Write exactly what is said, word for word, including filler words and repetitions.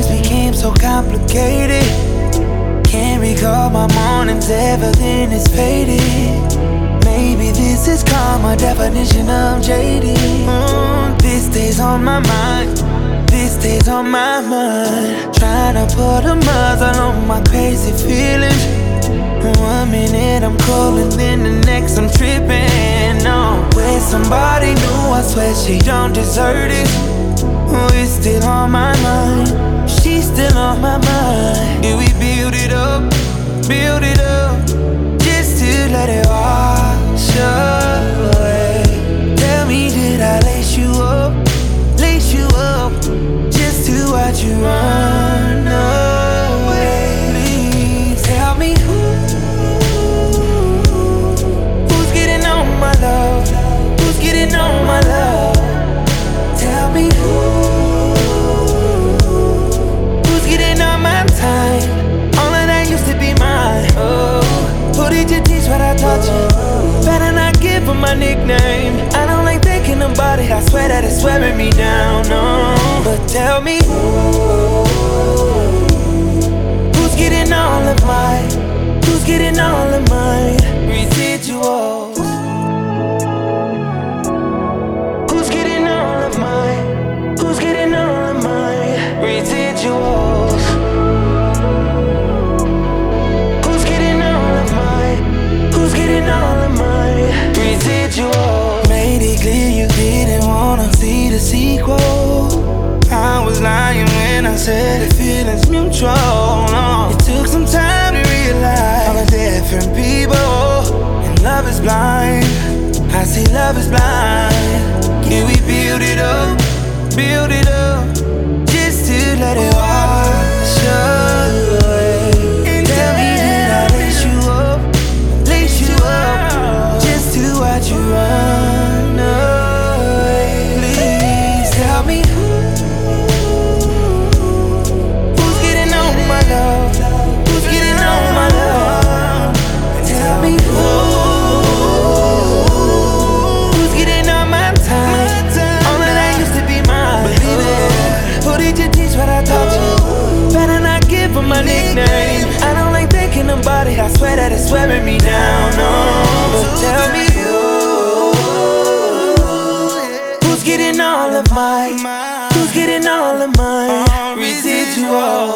things became so complicated. Can't recall my mornings, everything is faded. Maybe this is karma, definition of jaded. Mm, this stays on my mind, this stays on my mind. Trying to put a muzzle on my crazy feelings. One minute I'm cool and then the next I'm tripping. No, with somebody new, I swear she don't deserve it. Oh, it's still on my mind, she's still on my mind. Did we build it up, build it up, just to let it wash away? Tell me, did I lace you up, lace you up, just to watch you run away? Please tell me who, who's getting on my love, who's getting on my love? Tell me who, who's getting on my time? All of that used to be mine. Oh, who did you teach what I taught you? Better not give her my nickname. I don't like thinking about it, I swear that it's wearing me down. No, but tell me who's getting all of mine, who's getting all of mine residuals? Who's getting all of mine, who's getting all of mine residuals? Who's getting all of mine, who's getting all of mine residuals? Made it clear you didn't wanna see the sequel. I was lying when I said the feeling's mutual. No, it took some time to realize all the different people, and love is blind. I see love is blind. Can we build it up, build it up, just to let it wash away? Tell me, did I lace you up, lace you up, just to watch you run away? Please tell me who, who's getting on my love, who's getting on my love? Tell me who, who's getting on my time? All of that used to be mine. Believe it. Who did you teach what I taught you? Better not give her my nickname. I don't like thinking about it, I swear that it's wearing me down. No, but tell me who, who's getting all of mine, who's getting all of mine residuals?